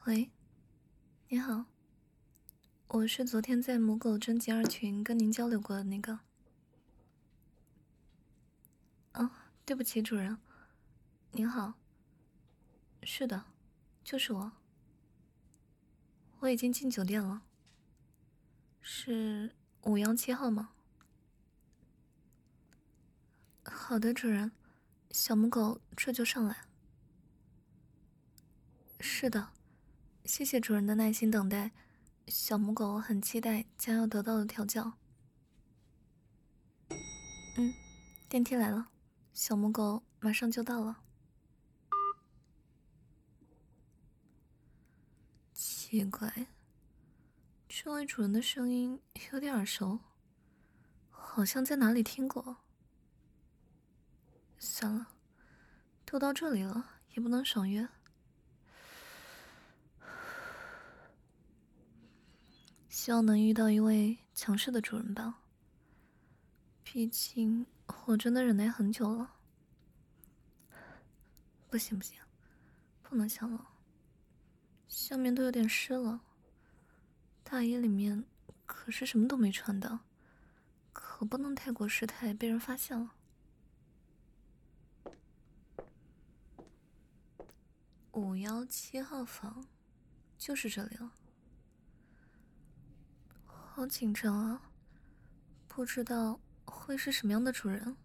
喂，你好，我是昨天在母狗征集二群跟您交流过的那个。哦，对不起，主人。您好，是的，就是我。我已经进酒店了。是517号吗？好的，主人。小母狗这就上来。是的，谢谢主人的耐心等待。小母狗很期待将要得到的调教。嗯，电梯来了，小母狗马上就到了。奇怪，这位主人的声音有点耳熟，好像在哪里听过。算了，都到这里了，也不能爽约。希望能遇到一位强势的主人吧。毕竟我真的忍耐很久了。不行不行，不能想了，下面都有点湿了。大衣里面可是什么都没穿的，可不能太过失态，被人发现了。517号房，就是这里了。好紧张啊，不知道会是什么样的主人。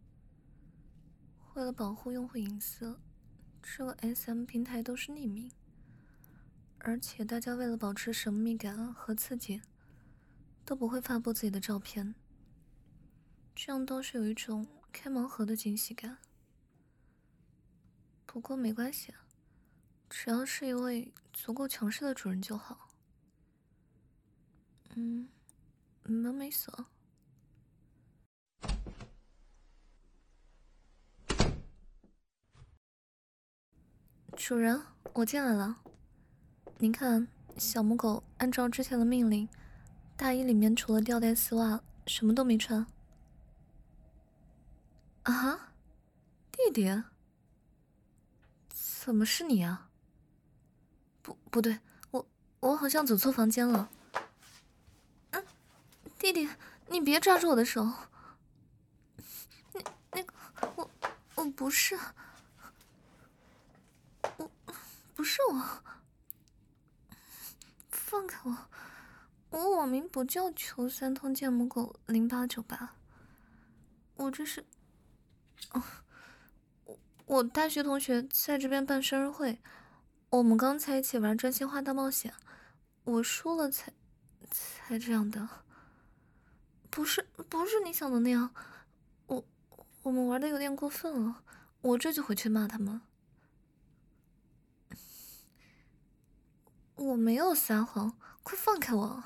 为了保护用户隐私，这个 SM 平台都是匿名，而且大家为了保持神秘感和刺激，都不会发布自己的照片，这样倒是有一种开盲盒的惊喜感。不过没关系，只要是一位足够强势的主人就好。门没锁。主人，我进来了。您看，小母狗按照之前的命令，大衣里面除了吊带丝袜，什么都没穿。啊，弟弟，怎么是你啊？不对，我好像走错房间了。弟弟，你别抓住我的手。那个，我不是，我不是我。放开我！我网名不叫求三通剑母狗0898，我这是，我大学同学在这边办生日会，我们刚才一起玩真心话大冒险，我输了才这样的。不是你想的那样，我我们玩的有点过分了，我这就回去骂他们。我没有撒谎，快放开我！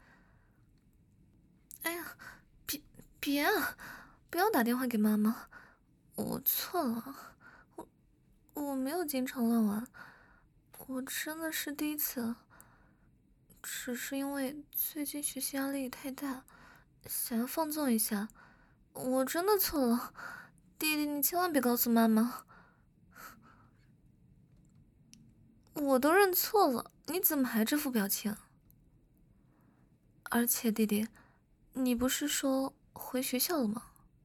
哎呀，别啊，不要打电话给妈妈，我错了，我没有经常乱玩，我真的是第一次，只是因为最近学习压力太大，想要放纵一下，我真的错了，弟弟你千万别告诉妈妈，我都认错了，你怎么还这副表情？而且弟弟，你不是说回学校了吗？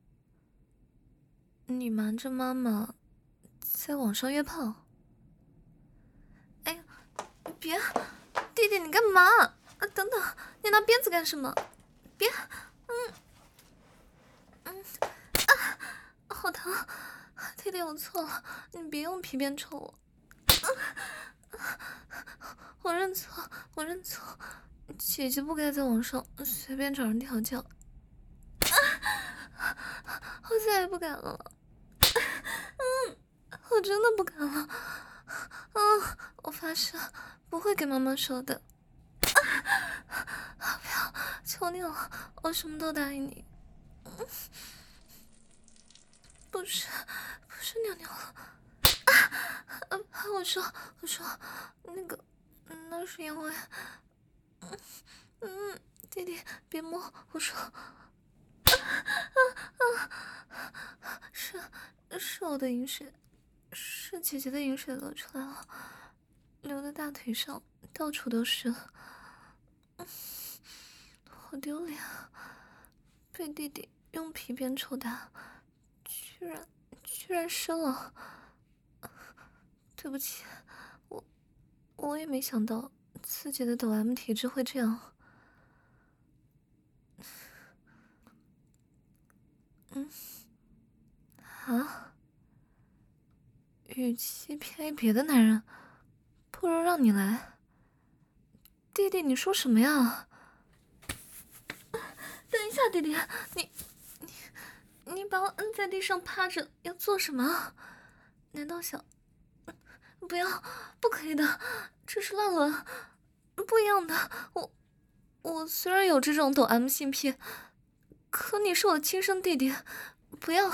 你瞒着妈妈在网上约炮？哎呀，别，弟弟你干嘛？等等，你拿鞭子干什么？别，好疼！弟弟我错了，你别用皮鞭抽我。我认错，我认错，姐姐不该在网上随便找人调教。我再也不敢了。我真的不敢了。我发誓不会给妈妈说的。不要，求你了，我什么都答应你。不是尿尿了。我说，那个，那是因为，弟弟别摸，我说，是我的饮水，是姐姐的饮水流出来了，流的的大腿上到处都是，好丢脸，被弟弟用皮鞭抽打，居然生了。对不起，我也没想到自己的抖 M 体质会这样。啊？与其偏爱别的男人，不如让你来。弟弟，你说什么呀？等一下，弟弟，你把我摁在地上趴着，要做什么？难道想……不要，不可以的，这是乱伦，不一样的。我虽然有这种抖 M 性癖，可你是我的亲生弟弟，不要。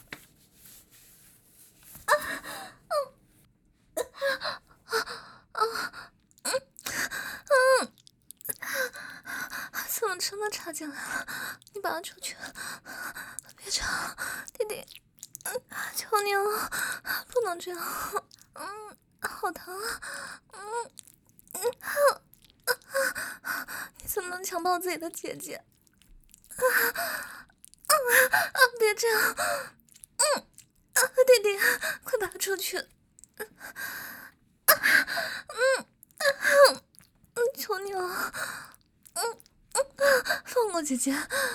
怎么真的插进来了？你把他出去，别插，弟弟，求你了，不能这样，好疼啊，你怎么能强暴自己的姐姐？别这样，弟弟，快把他出去，求你了，放过姐姐，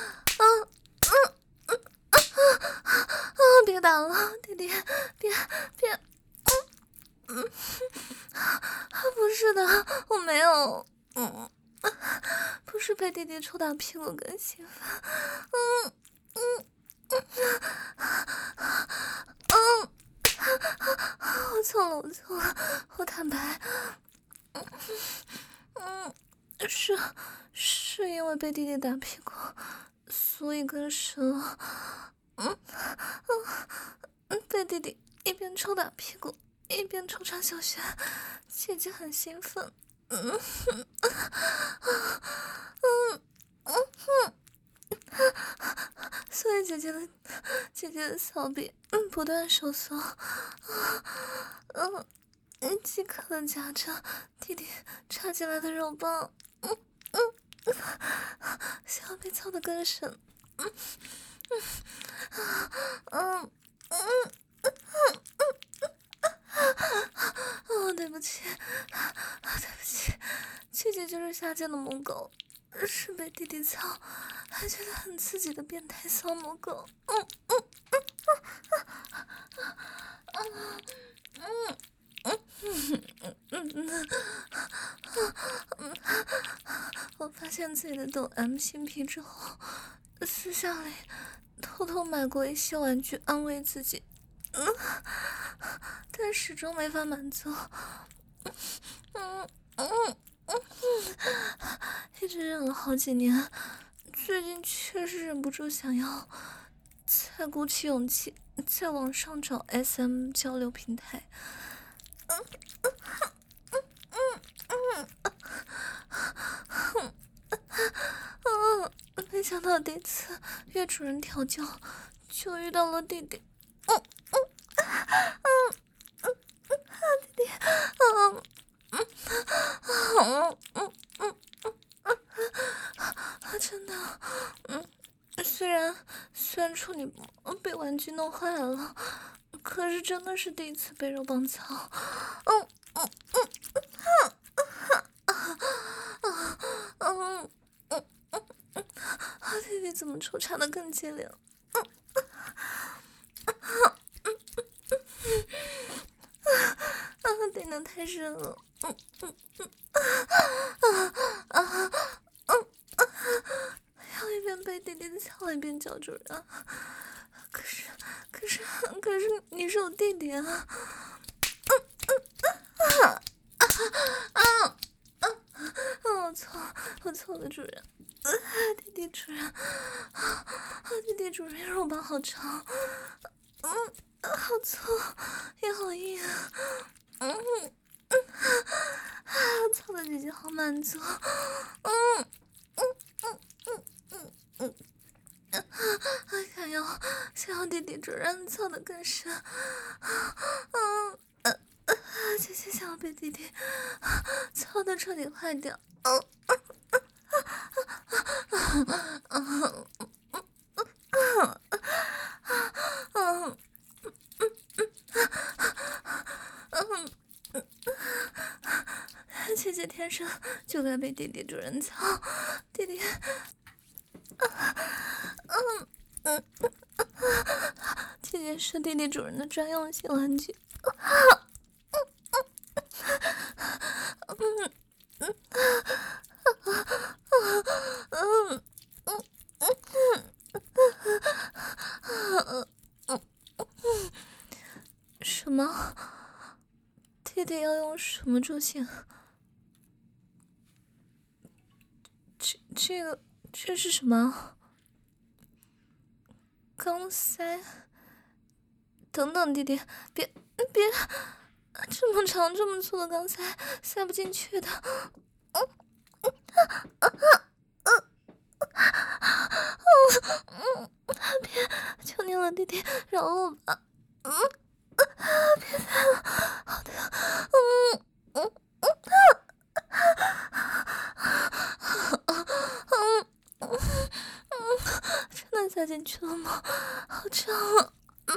别打了，弟弟，别，不是的，我没有，不是被弟弟抽打屁股更兴奋，我错了，我坦白，是因为被弟弟打屁股，所以更深了，被弟弟一边抽打屁股一边抽插小穴，姐姐很兴奋，所以姐姐的小臂不断收缩，饥渴的夹着弟弟插进来的肉棒，小臂操得更深，对不起，姐姐就是下贱的母狗，是被弟弟操还觉得很刺激的变态骚母狗，我发现自己的抖 M 性癖之后，私下里偷偷买过一些玩具安慰自己，但始终没法满足，一直忍了好几年，最近确实忍不住想要，才鼓起勇气在网上找 SM 交流平台。没想到第一次约主人调教，就遇到了弟弟。弟弟，真的，虽然处女被玩具弄坏了，可是真的是第一次被肉棒操。弟弟怎么抽插的更激烈了？顶得太深了，要一边被弟弟操一边叫主人。可是你是我弟弟啊！我错了，主人。弟弟主人，弟弟主人，肉棒好长，好粗，也好硬，操的姐姐好满足，想要弟弟主人操的更深， 姐姐想要被弟弟操得彻底坏掉。姐姐天生就该被弟弟主人操，弟弟，姐姐是弟弟主人的专用性玩具。什么？弟弟要用什么助兴？这是什么？钢塞？等等，弟弟，别，这么长这么粗的钢塞塞不进去的。别，求你了，弟弟，饶我吧。别塞了，好的。真的塞进去了吗？好长啊！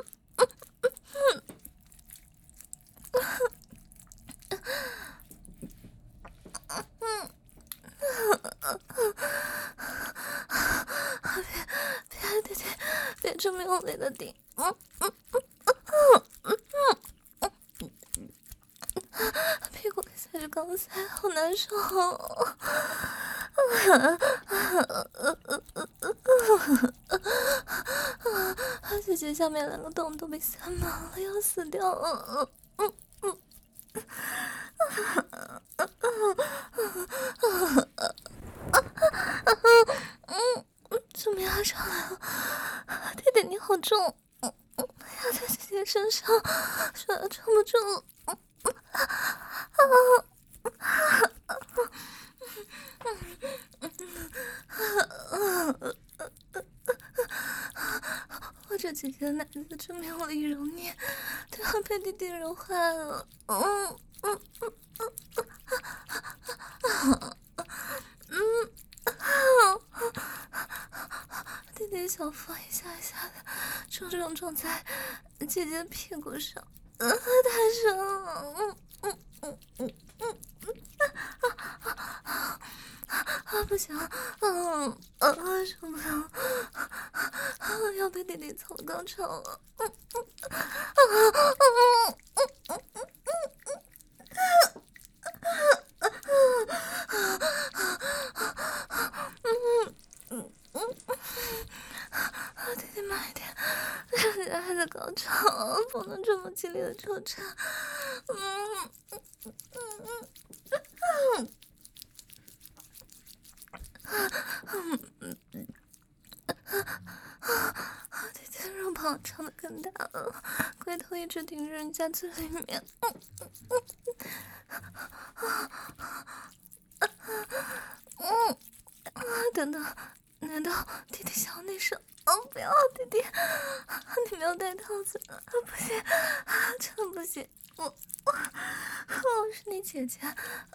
别，弟弟，别这么用力的顶！屁股里塞着钢塞，好难受。姐姐下面2个洞都被塞满了，要死掉了。怎么压上来了？弟弟你好重，压在姐姐身上，手要撑不住了。或者姐姐的奶子真没有力揉捏，都要被弟弟揉坏了。弟弟小腹一下一下的重重撞在姐姐的屁股上，太深了。不行，受不了，要被弟弟操高潮了。弟弟慢一点，人家还在高潮，不能这么激烈的抽插。弟弟肉棒长得更大了，龟头一直顶着人家嘴里面。等等，难道弟弟想要内射？不要，弟弟，你没有戴套子，不行，真的不行，我是你姐姐，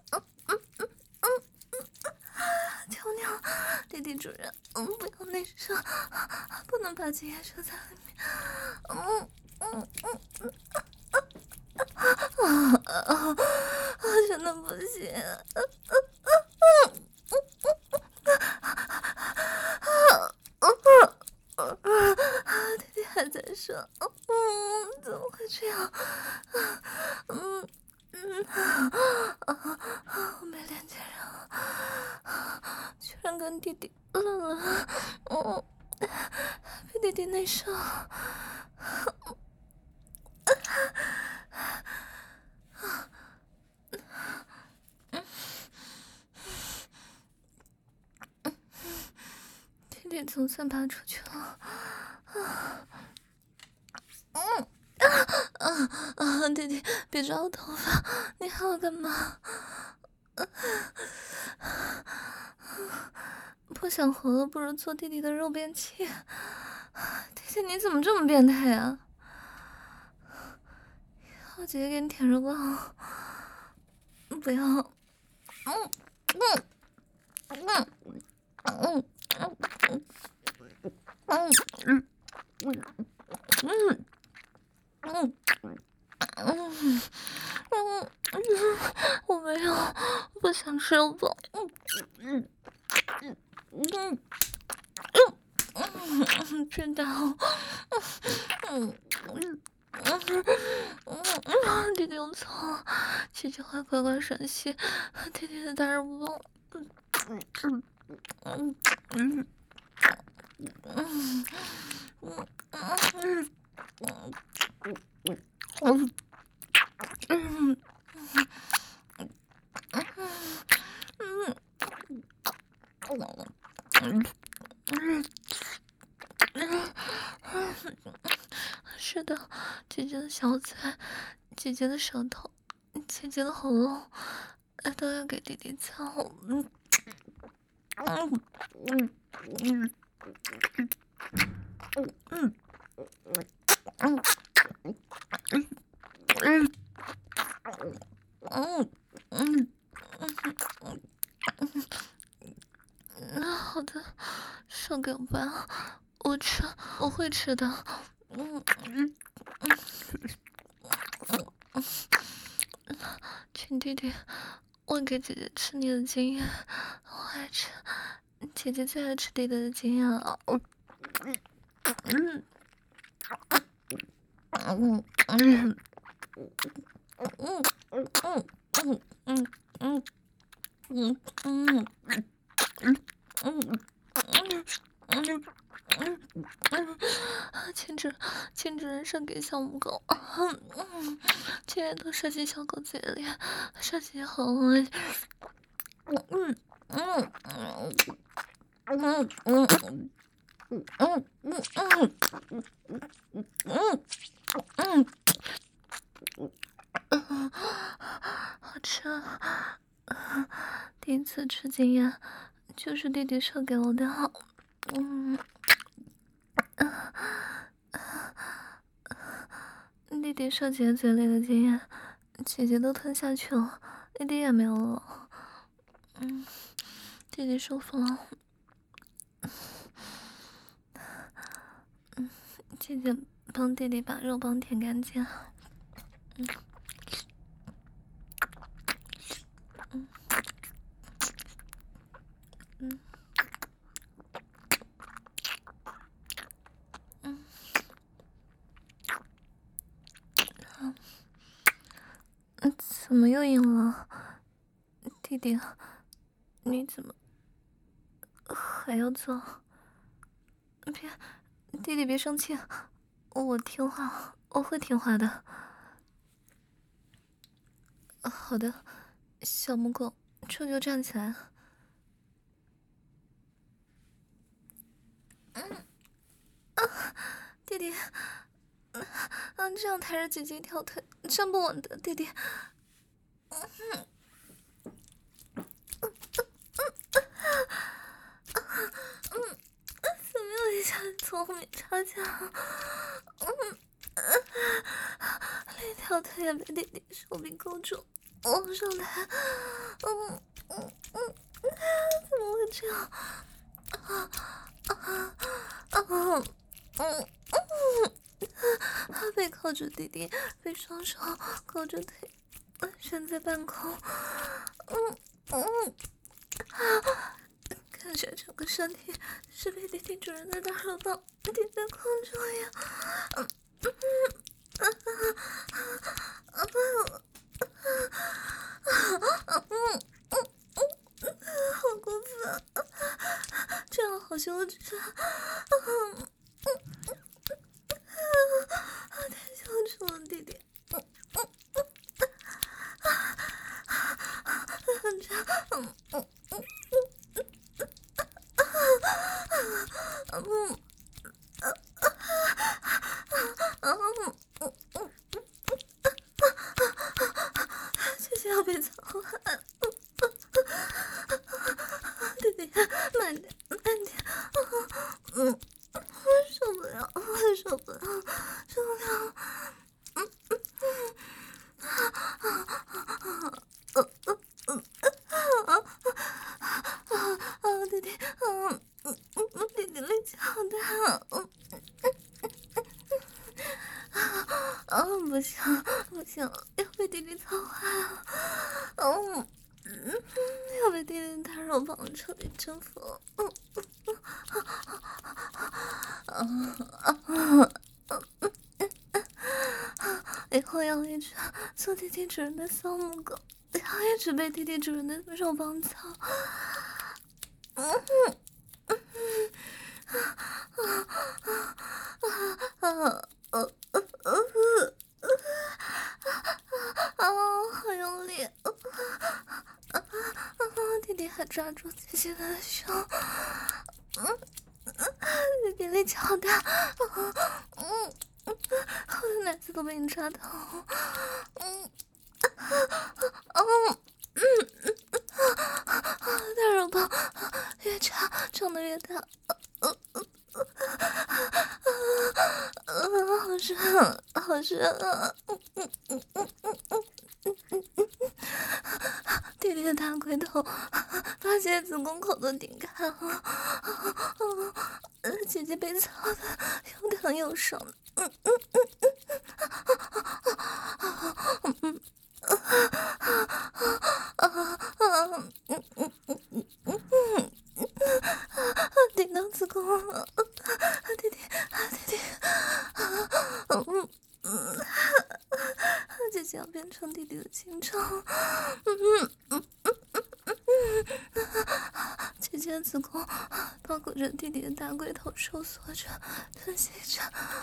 求你了，弟弟主人，不要内射，不能把姐姐射在里面，真的不行。弟弟还在说，怎么会这样？我没脸见人了，居然跟弟弟被弟弟内射。弟弟总算爬出去了。弟弟，别抓我头发，你还要干嘛？不想活了，不如做弟弟的肉便器。弟弟，你怎么这么变态啊？ 姐姐给你舔肉棒，不要，我没有，不想吃肉棒，知道，弟弟有错，姐姐会乖乖吮吸弟弟的大肉棒。是的，姐姐的小嘴，姐姐的舌头，姐姐的喉咙，都要给弟弟操。好的，送给我吧，我吃，我会吃的。请弟弟喂给姐姐吃你的经验，我爱吃，姐姐最爱吃弟弟的经验了。禁止人生给小母狗，竟然都射进小狗嘴里，射进喉咙里。好吃啊！第一次吃经验，就是弟弟射给我的。弟弟射姐姐嘴里的经验，姐姐都吞下去了，一滴也没有了。弟弟舒服了。姐姐帮弟弟把肉棒舔干净。怎么又硬了？弟弟，你怎么还要做？别，弟弟别生气，我听话，我会听话的。好的，小母狗，这就站起来。弟弟，这样抬着姐姐一条腿，站不稳的，弟弟。怎么又一下子从后面插进来？另一条腿也被弟弟手臂勾住，往上抬。怎么会这样？背靠着弟弟，被双手勾着腿，悬在半空。感觉整个身体是被弟弟主人的大肉棒抵在空中呀！好过分，这样好羞耻！太羞耻了，弟弟！姐姐要被操害！弟弟，慢点，慢点！受不了，受不了，受不了！ 不行不行，要被弟弟操坏了。嗯要被弟弟大肉棒彻底征服。以后要一直做弟弟主人的小母狗，要一直被弟弟主人的肉棒操。好用力！弟弟还抓住姐姐的胸，弟弟力气好大，我的奶子都被你抓到，大肉棒越插长得越大，好深好深啊！弟弟的大龟头把姐姐子宫口都顶开了，姐姐被操的又疼又爽。顶到子宫了，弟弟，姐姐要变成弟弟的清朝。姐姐的子宫包裹着弟弟的大龟头，收缩着，吞吸着。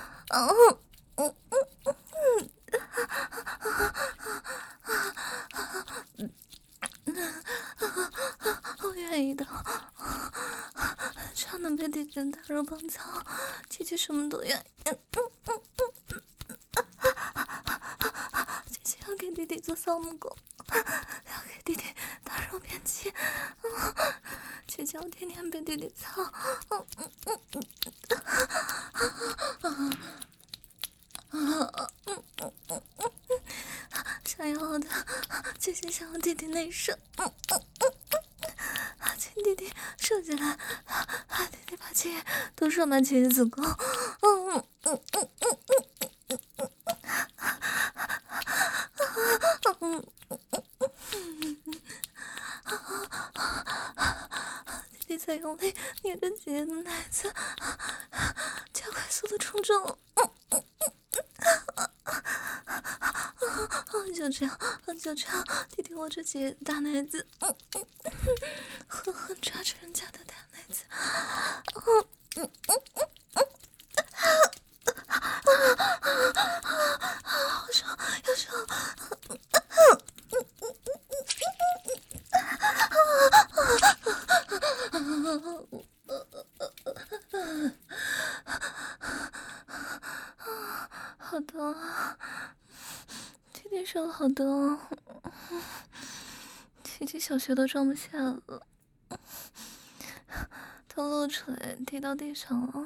我愿意的，只要能被弟弟的大肉棒操，姐姐什么都愿意。姐姐要给弟弟做扫母狗，要给弟弟大肉便器。姐姐要天天被弟弟操。想要的，姐姐想要弟弟内射。请弟弟射进来，弟弟把姐姐都射满姐姐子宫。弟弟在用力捏着姐姐的奶子，加快速度冲撞。就这样，就这样，弟弟握着姐姐的大奶子，狠狠抓着人家的大奶子，好爽，要爽！好多啊！弟弟受了好多，姐姐小学都装不下了，都露出来滴到地上了。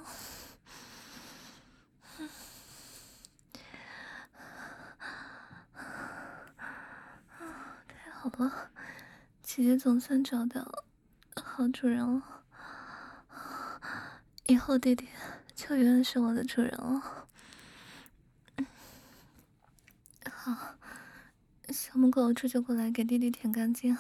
太好了，姐姐总算找到好主人了，以后弟弟就永远是我的主人了。好，小母狗这就过来给弟弟舔干净。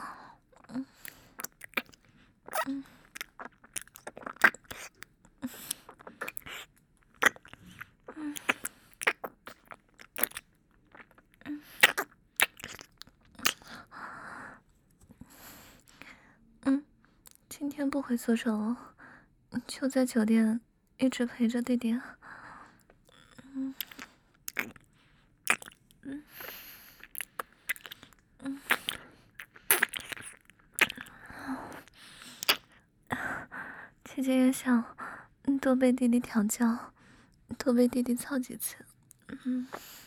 今天不回宿舍了，就在酒店一直陪着弟弟。姐姐也想多被弟弟调教，多被弟弟操几次。